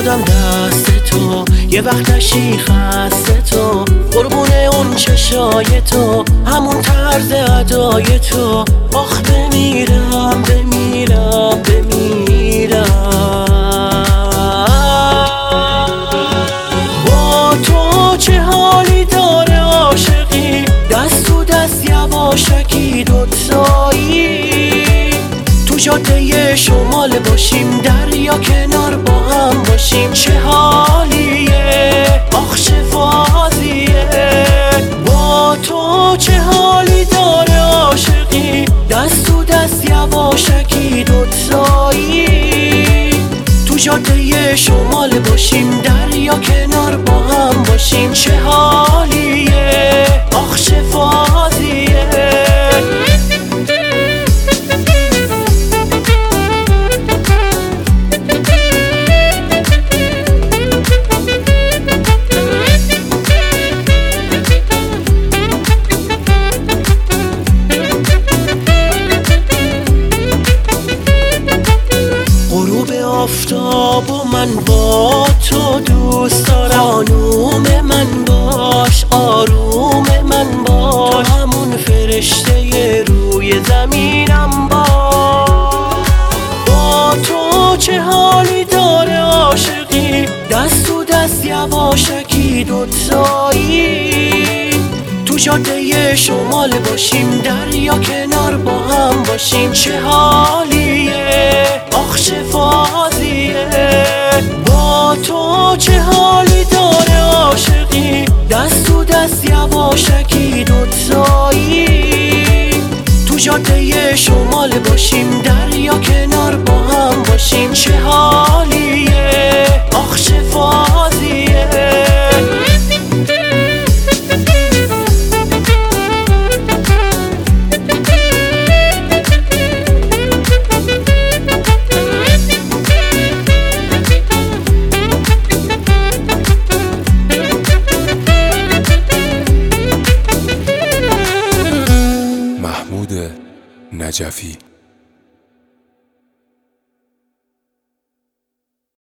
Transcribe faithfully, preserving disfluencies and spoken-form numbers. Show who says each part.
Speaker 1: دادم دست تو، یه وقت نشی خسته تو، قربونه اون چشای تو، همون طرز ادای تو. آخ بمیرم بمیرم بمیرم با تو. چه حالی داره عاشقی، دست تو دست یواشکی دوتایی، تو جاده شمال باشیم، دریا کنار با هم باشیم. چه حالیه آخ چه فازیه با تو. چه حالی داره عاشقی، دست تو دست یواشکی دوتایی، تو جاده شمال باشیم، دریا کنار با هم باشیم. چه حالیه آخ چه فازیه. آفتاب و من با تو دوست دارم، خانوم من باش آروم من باش، تو همون فرشته روی زمینم باش. با تو چه حالی داره عاشقی، دست تو دست یواشکی دوتایی، تو جاده شمال باشیم، دریا کنار با هم باشیم. چه حالیه آخ چه فازیه با تو. چه حالی داره عاشقی، دست تو دست یواشکی دوتایی، تو جاده شمال باشیم، دریا کنار با هم باشیم. چه حالیه آخ چه فازیه.
Speaker 2: نجفی